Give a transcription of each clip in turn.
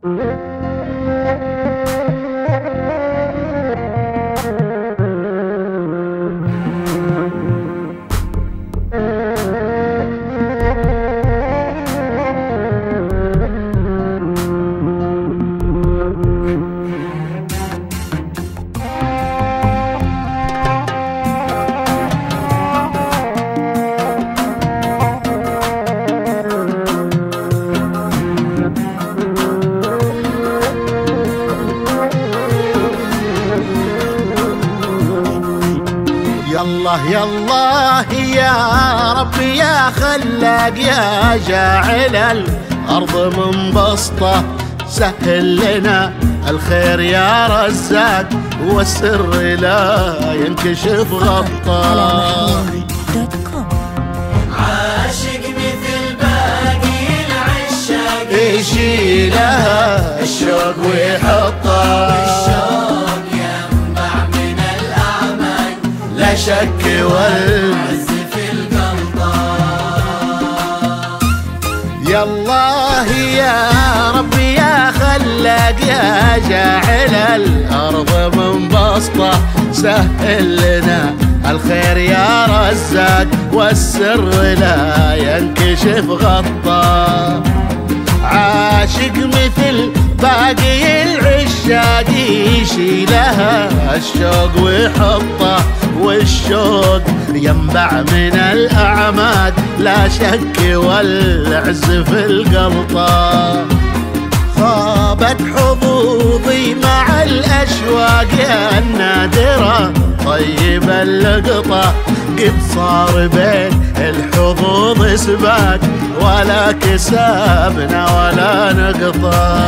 يالله يالله يا ربي يا خلاق يا جاعل الأرض منبسطة، سهل لنا الخير يا رزاق والسر لا ينكشف غطاه. عاشق مثل باقي العشاق يشيلها الشوق ويحطها، لا شك والعز في القلطة. يا الله يا ربي يا خلاق يا جاعل الأرض منبسطة، سهل لنا الخير يا رزاق والسر لا ينكشف غطاه. عاشق مثل باقي العشاق يشيلها الشوق ويحطه، والشوق ينبع من الأعماد لا شك والعز في القلطة. خابت حظوظي مع الأشواق يا النادرة طيب اللقطة، قد صار بين الحظوظ سباق ولا كسبنا ولا نقطة.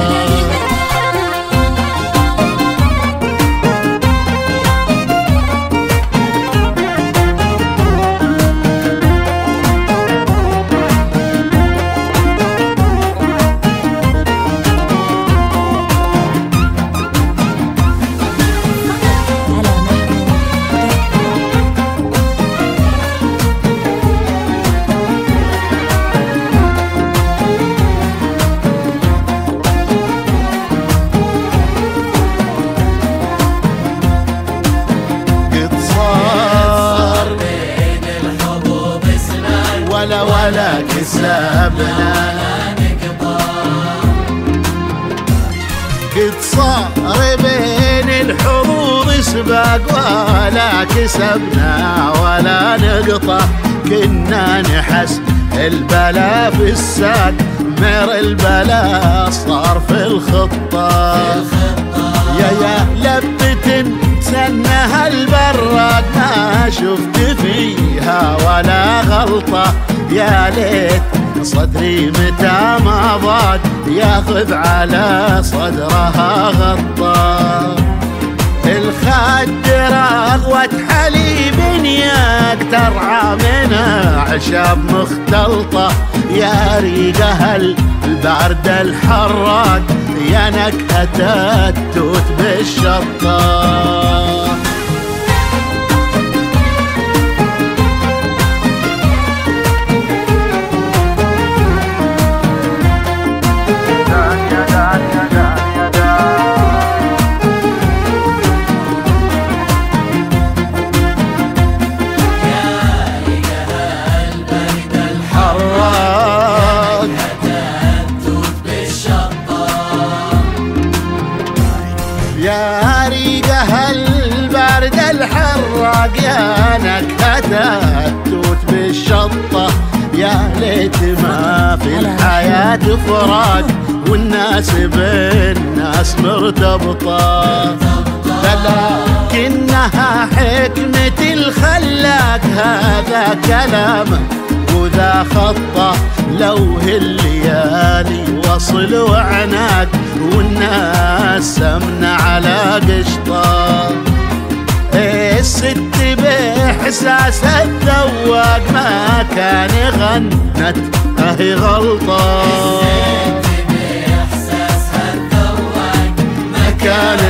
ولا كسبنا قد صار بين الحظوظ سباق ولا كسبنا ولا نقطة. كنا نحس البلا في الساق مر البلا صار في الخطة. يا لبة سنها البراق ما شفت فيها ولا غلطة. يا ليت صدري متى ما ضاق ياخذ على صدرها غطة. الخد رغوة حليب ياك ترعى منها عشاب مختلطة. يا ريقها البرد الحراق يا نكهة التوت بالشطة. يا ريقها البرد الحراق يا نكهة التوت بالشطة. يا ليت ما في الحياة فراق والناس بالناس مرتبطة. لكنها حكمة الخلاق هذا كلامه وذا خطه. لو الليالي وصل وعناق والناس سمنة على قشطة. الست بإحساس الذواق ما كان غنت هي غلطة. الست بإحساسها الذواق ما كان